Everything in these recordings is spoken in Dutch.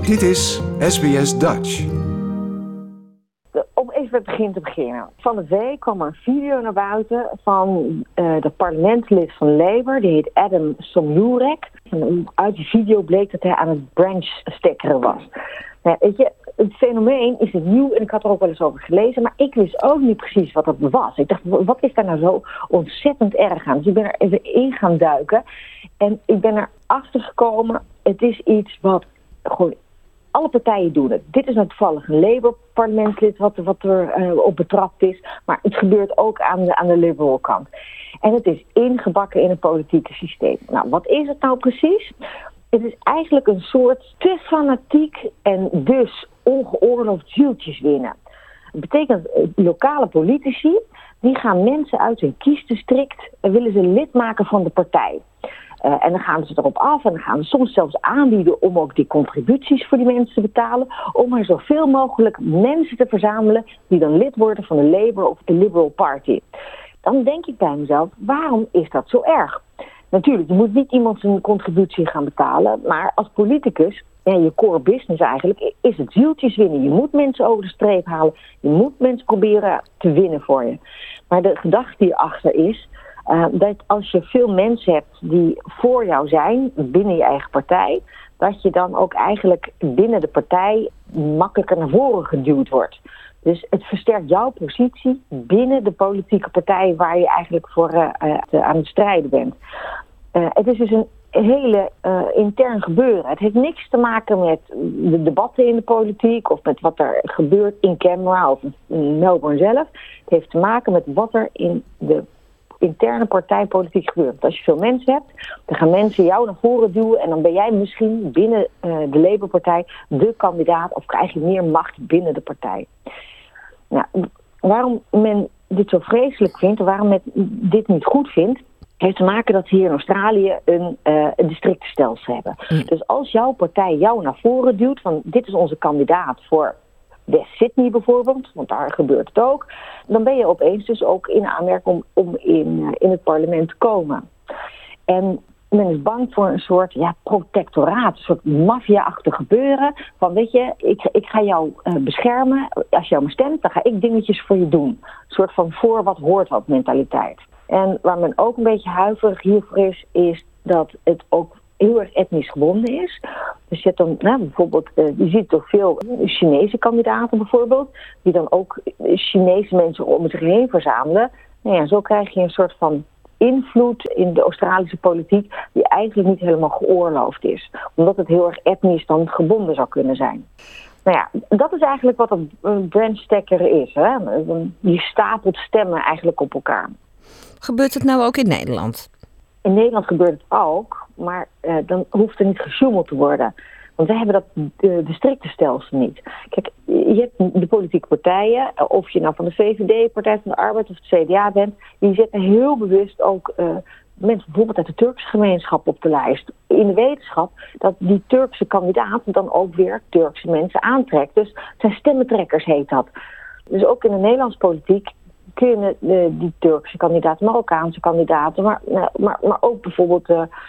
Dit is SBS Dutch. Om even bij het begin te beginnen. Van de week kwam er een video naar buiten van de parlementslid van Labour. Die heet Adam Somyurek. En uit die video bleek dat hij aan het branch-stekkeren was. Nou, weet je, het fenomeen is het nieuw en ik had er ook wel eens over gelezen. Maar ik wist ook niet precies wat dat was. Ik dacht, wat is daar nou zo ontzettend erg aan? Dus ik ben er even in gaan duiken. En ik ben erachter gekomen, het is iets wat gewoon alle partijen doen het. Dit is nou toevallig een Labour-parlementslid wat er op betrapt is. Maar het gebeurt ook aan de liberal kant. En het is ingebakken in het politieke systeem. Nou, wat is het nou precies? Het is eigenlijk een soort te fanatiek en dus ongeoorloofd zieltjes winnen. Dat betekent lokale politici, die gaan mensen uit hun kiesdistrict en willen ze lid maken van de partij. En dan gaan ze erop af en dan gaan ze soms zelfs aanbieden om ook die contributies voor die mensen te betalen. Om er zoveel mogelijk mensen te verzamelen die dan lid worden van de Labour of de Liberal Party. Dan denk ik bij mezelf, waarom is dat zo erg? Natuurlijk, je moet niet iemand zijn contributie gaan betalen. Maar als politicus, je core business eigenlijk, is het zieltjes winnen. Je moet mensen over de streep halen. Je moet mensen proberen te winnen voor je. Maar de gedachte hierachter is dat als je veel mensen hebt die voor jou zijn, binnen je eigen partij, dat je dan ook eigenlijk binnen de partij makkelijker naar voren geduwd wordt. Dus het versterkt jouw positie binnen de politieke partij waar je eigenlijk voor aan het strijden bent. Het is dus een hele intern gebeuren. Het heeft niks te maken met de debatten in de politiek of met wat er gebeurt in Canberra of in Melbourne zelf. Het heeft te maken met wat er in de interne partijpolitiek gebeurt. Want als je veel mensen hebt, dan gaan mensen jou naar voren duwen en dan ben jij misschien binnen de Labour-partij de kandidaat of krijg je meer macht binnen de partij. Nou, waarom men dit zo vreselijk vindt en waarom men dit niet goed vindt, heeft te maken dat ze hier in Australië een districtenstelsel hebben. Dus als jouw partij jou naar voren duwt, van dit is onze kandidaat voor West Sydney bijvoorbeeld, want daar gebeurt het ook, dan ben je opeens dus ook in aanmerking om in het parlement te komen. En men is bang voor een soort protectoraat, een soort maffia-achtig gebeuren. Van weet je, ik ga jou beschermen. Als je jou me stemt, dan ga ik dingetjes voor je doen. Een soort van voor wat hoort wat mentaliteit. En waar men ook een beetje huiverig hiervoor is dat het ook heel erg etnisch gebonden is. Dus je hebt dan bijvoorbeeld, je ziet toch veel Chinese kandidaten bijvoorbeeld, die dan ook Chinese mensen om zich heen verzamelen. Nou ja, zo krijg je een soort van invloed in de Australische politiek die eigenlijk niet helemaal geoorloofd is. Omdat het heel erg etnisch dan gebonden zou kunnen zijn. Nou ja, dat is eigenlijk wat een branch-stekkeren is. Hè? Je stapelt stemmen eigenlijk op elkaar. Gebeurt het nou ook in Nederland? In Nederland gebeurt het ook, maar dan hoeft er niet gesjoemeld te worden. Want wij hebben dat districtenstelsel niet. Kijk, je hebt de politieke partijen, of je nou van de VVD, Partij van de Arbeid of het CDA bent, die zetten heel bewust ook mensen bijvoorbeeld uit de Turkse gemeenschap op de lijst. In de wetenschap dat die Turkse kandidaat dan ook weer Turkse mensen aantrekt. Dus het zijn stemmentrekkers heet dat. Dus ook in de Nederlandse politiek kunnen die Turkse kandidaten, Marokkaanse kandidaten, maar ook bijvoorbeeld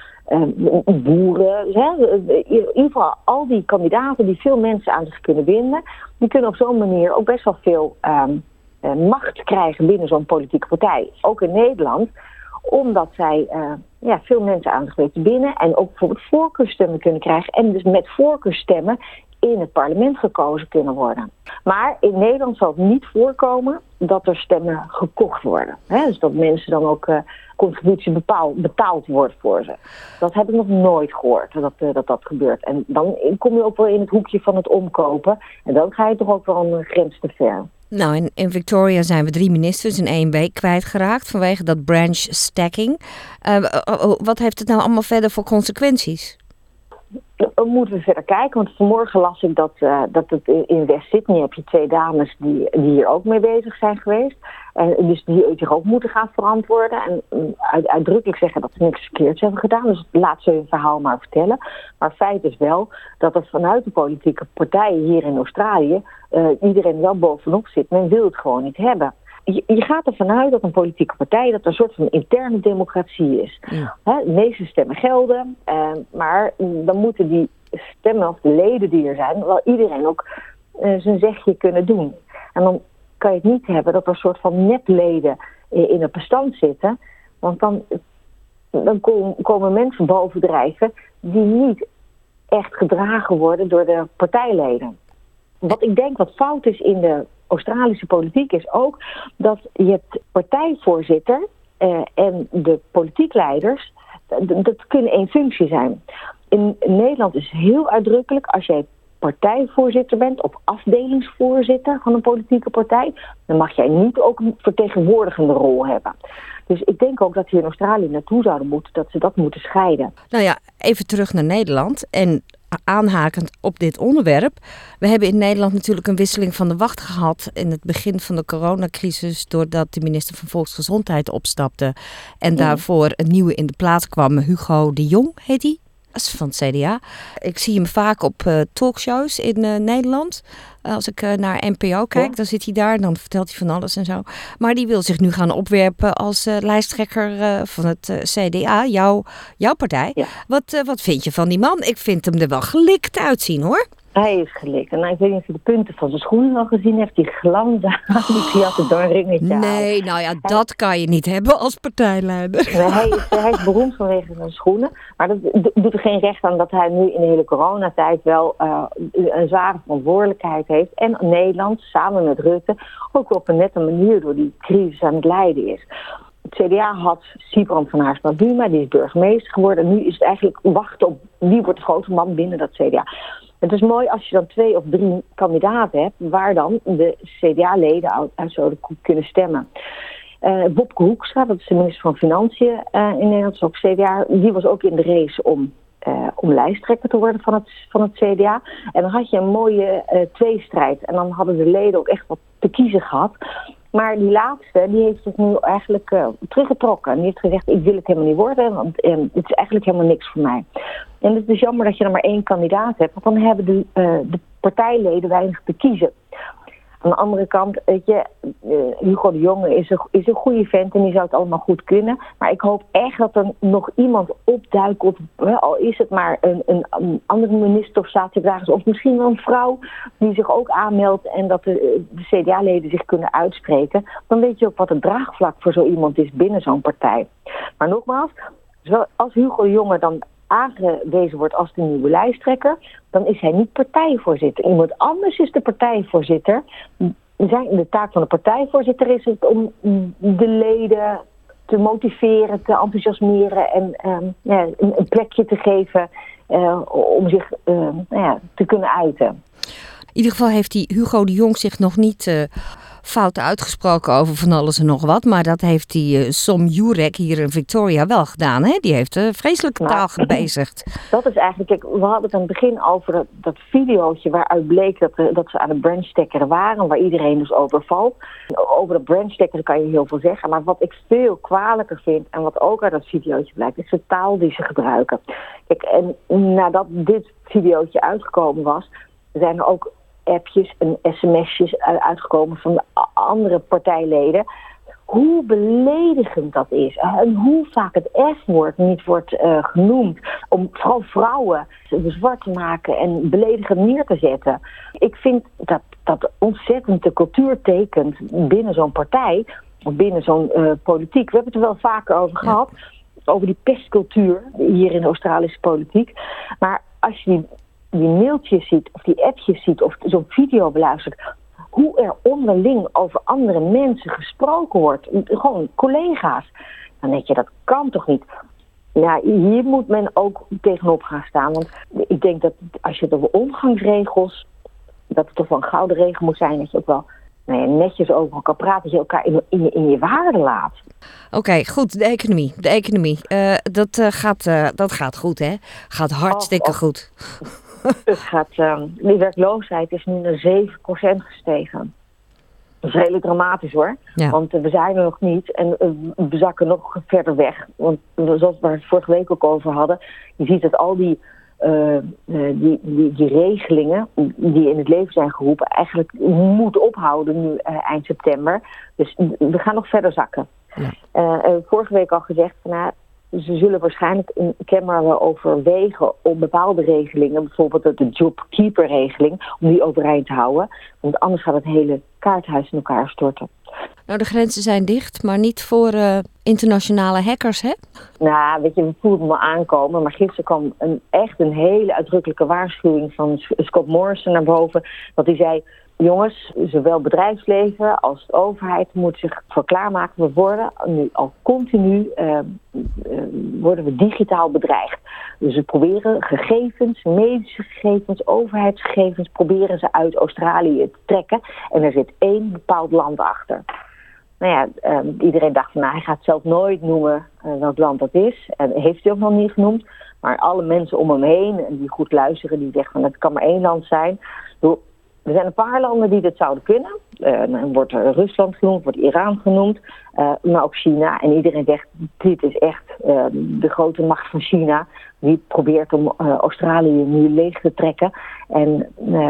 boeren. In ieder geval al die kandidaten die veel mensen aan zich kunnen binden, die kunnen op zo'n manier ook best wel veel macht krijgen binnen zo'n politieke partij. Ook in Nederland, omdat zij veel mensen aan zich weten binnen en ook bijvoorbeeld voorkeurstemmen kunnen krijgen en dus met voorkeurstemmen in het parlement gekozen kunnen worden. Maar in Nederland zal het niet voorkomen dat er stemmen gekocht worden. Dus dat mensen dan ook contributie betaald wordt voor ze. Dat heb ik nog nooit gehoord, dat gebeurt. En dan kom je ook wel in het hoekje van het omkopen. En dan ga je toch ook wel een grens te ver. Nou, in Victoria zijn we 3 ministers in 1 week kwijtgeraakt vanwege dat branch stacking. Wat heeft het nou allemaal verder voor consequenties? Dan moeten we verder kijken, want vanmorgen las ik dat het in West Sydney heb je 2 dames die hier ook mee bezig zijn geweest. En dus die zich ook moeten gaan verantwoorden. En uitdrukkelijk zeggen dat ze niks verkeerds hebben gedaan. Dus laat ze hun verhaal maar vertellen. Maar feit is wel dat er vanuit de politieke partijen hier in Australië iedereen wel bovenop zit. Men wil het gewoon niet hebben. Je gaat ervan uit dat een politieke partij dat een soort van interne democratie is. Ja. De meeste stemmen gelden, maar dan moeten die stemmen of de leden die er zijn, wel iedereen ook zijn zegje kunnen doen. En dan kan je het niet hebben dat er een soort van nepleden in het bestand zitten. Want dan komen mensen bovendrijven die niet echt gedragen worden door de partijleden. Wat ik denk wat fout is in de Australische politiek is ook dat je hebt partijvoorzitter en de politiekleiders, dat kunnen één functie zijn. In Nederland is het heel uitdrukkelijk als jij partijvoorzitter bent of afdelingsvoorzitter van een politieke partij, dan mag jij niet ook een vertegenwoordigende rol hebben. Dus ik denk ook dat we in Australië naartoe zouden moeten, dat ze dat moeten scheiden. Nou ja, even terug naar Nederland en aanhakend op dit onderwerp. We hebben in Nederland natuurlijk een wisseling van de wacht gehad in het begin van de coronacrisis, doordat de minister van Volksgezondheid opstapte en daarvoor een nieuwe in de plaats kwam. Hugo de Jong heet hij. Dat is van het CDA. Ik zie hem vaak op talkshows in Nederland. Als ik naar NPO kijk, dan zit hij daar en dan vertelt hij van alles en zo. Maar die wil zich nu gaan opwerpen als lijsttrekker van het CDA, jouw partij. Ja. Wat vind je van die man? Ik vind hem er wel gelikt uitzien, hoor. Hij is gelikt. En ik weet niet of je de punten van zijn schoenen al gezien hebt. Die glans aan, die had er door een ringetje aan. Nee, nou ja, dat kan je niet hebben als partijleider. Nee, hij is beroemd vanwege zijn schoenen. Maar dat doet er geen recht aan dat hij nu in de hele coronatijd wel een zware verantwoordelijkheid heeft. En Nederland, samen met Rutte, ook op een nette manier door die crisis aan het leiden is. Het CDA had Sybrand van Haarsma-Buma, die is burgemeester geworden. En nu is het eigenlijk wachten op wie wordt de grote man binnen dat CDA. Het is mooi als je dan 2 of 3 kandidaten hebt, waar dan de CDA-leden uit zouden kunnen stemmen. Bobke Hoekstra, dat is de minister van Financiën in Nederland, is ook CDA. Die was ook in de race om lijsttrekker te worden van het CDA. En dan had je een mooie tweestrijd. En dan hadden de leden ook echt wat te kiezen gehad. Maar die laatste, die heeft het nu eigenlijk teruggetrokken. En die heeft gezegd, ik wil het helemaal niet worden, want het is eigenlijk helemaal niks voor mij. En het is jammer dat je er maar 1 kandidaat hebt, want dan hebben de partijleden weinig te kiezen. Aan de andere kant, weet je, Hugo de Jonge is een goede vent en die zou het allemaal goed kunnen. Maar ik hoop echt dat er nog iemand opduikt, al is het maar een andere minister of staatssecretaris, of misschien wel een vrouw die zich ook aanmeldt en dat de CDA-leden zich kunnen uitspreken. Dan weet je ook wat het draagvlak voor zo iemand is binnen zo'n partij. Maar nogmaals, als Hugo de Jonge dan aangewezen wordt als de nieuwe lijsttrekker, dan is hij niet partijvoorzitter. Iemand anders is de partijvoorzitter. De taak van de partijvoorzitter is het om de leden te motiveren, te enthousiasmeren en een plekje te geven om zich te kunnen uiten. In ieder geval heeft die Hugo de Jong zich nog niet fout uitgesproken over van alles en nog wat. Maar dat heeft die Som Jurek hier in Victoria wel gedaan. Hè? Die heeft vreselijke taal gebezigd. Dat is eigenlijk, kijk, we hadden het aan het begin over dat videootje waaruit bleek dat ze aan het branchstekkeren waren. Waar iedereen dus over valt. Over dat branchstekkeren kan je heel veel zeggen. Maar wat ik veel kwalijker vind en wat ook uit dat videootje blijkt, is de taal die ze gebruiken. Kijk, en nadat dit videootje uitgekomen was, zijn er ook appjes en sms'jes uitgekomen van de andere partijleden. Hoe beledigend dat is. En hoe vaak het F-woord niet wordt genoemd. Om vooral vrouwen zwart te maken en beledigend neer te zetten. Ik vind dat ontzettend de cultuur tekent binnen zo'n partij. Of binnen zo'n politiek. We hebben het er wel vaker over gehad. Over die pestcultuur hier in de Australische politiek. Maar als je die mailtjes ziet, of die appjes ziet, of zo'n video beluistert, hoe er onderling over andere mensen gesproken wordt, gewoon collega's, dan denk je, dat kan toch niet? Ja, hier moet men ook tegenop gaan staan, want ik denk dat als je het over omgangsregels, dat het toch wel een gouden regel moet zijn, dat je ook wel netjes over elkaar praat, dat je elkaar in je waarde laat. Oké, goed, de economie. Dat gaat goed, hè? Gaat hartstikke goed. Die werkloosheid is nu naar 7% gestegen. Dat is redelijk dramatisch, hoor. Ja. Want we zijn er nog niet en we zakken nog verder weg. Want zoals we het vorige week ook over hadden, je ziet dat al die regelingen die in het leven zijn geroepen eigenlijk moeten ophouden nu eind september. Dus we gaan nog verder zakken. Ja. Vorige week al gezegd, Ze zullen waarschijnlijk in Cameron overwegen om bepaalde regelingen, bijvoorbeeld de JobKeeper-regeling, om die overeind te houden. Want anders gaat het hele kaarthuis in elkaar storten. Nou, de grenzen zijn dicht, maar niet voor internationale hackers, hè? Nou, weet je, we voelden hem al aankomen. Maar gisteren kwam echt een hele uitdrukkelijke waarschuwing van Scott Morrison naar boven. Want hij zei, jongens, zowel bedrijfsleven als de overheid moeten zich voor klaarmaken. We worden nu al continu worden we digitaal bedreigd. Dus we proberen gegevens, medische gegevens, overheidsgegevens, proberen ze uit Australië te trekken. En er zit 1 bepaald land achter. Nou ja, iedereen dacht van, hij gaat zelf nooit noemen welk land dat is. En heeft hij ook nog niet genoemd. Maar alle mensen om hem heen, die goed luisteren, die zeggen van, het kan maar 1 land zijn. Er zijn een paar landen die dat zouden kunnen. Dan wordt Rusland genoemd, wordt Iran genoemd, maar ook China. En iedereen zegt, dit is echt de grote macht van China. Die probeert om Australië nu leeg te trekken. En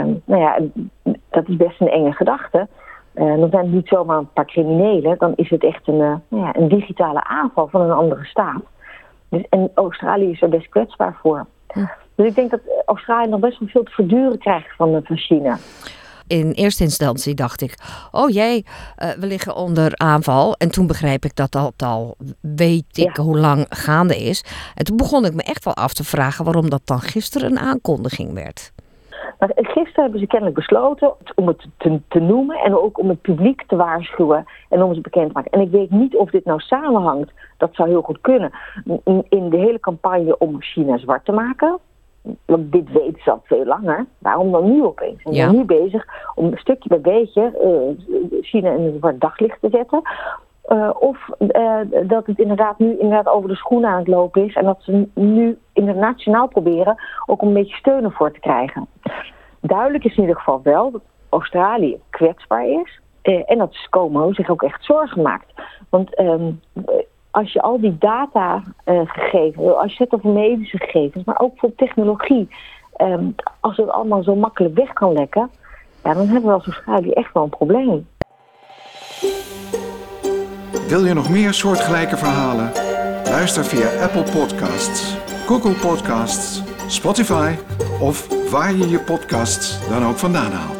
dat is best een enge gedachte. Dan zijn het niet zomaar een paar criminelen. Dan is het echt een digitale aanval van een andere staat. Dus, en Australië is er best kwetsbaar voor. Dus ik denk dat Australië nog best wel veel te verduren krijgt van China. In eerste instantie dacht ik, oh jee, we liggen onder aanval. En toen begreep ik dat dat al weet ik hoe lang gaande is. En toen begon ik me echt wel af te vragen waarom dat dan gisteren een aankondiging werd. Maar gisteren hebben ze kennelijk besloten om het te noemen en ook om het publiek te waarschuwen en om het bekend te maken. En ik weet niet of dit nou samenhangt. Dat zou heel goed kunnen. In de hele campagne om China zwart te maken. Want dit weten ze al veel langer. Waarom dan nu opeens? En zijn nu bezig om stukje bij beetje China in een zwart daglicht te zetten. Of dat het nu over de schoenen aan het lopen is. En dat ze nu internationaal proberen ook om een beetje steun ervoor te krijgen. Duidelijk is in ieder geval wel dat Australië kwetsbaar is. En dat ScoMo zich ook echt zorgen maakt. Want als je al die data gegevens, als je het over medische gegevens, maar ook voor technologie, als het allemaal zo makkelijk weg kan lekken, ja, dan hebben we als Australië echt wel een probleem. Wil je nog meer soortgelijke verhalen? Luister via Apple Podcasts, Google Podcasts, Spotify of waar je je podcasts dan ook vandaan haalt.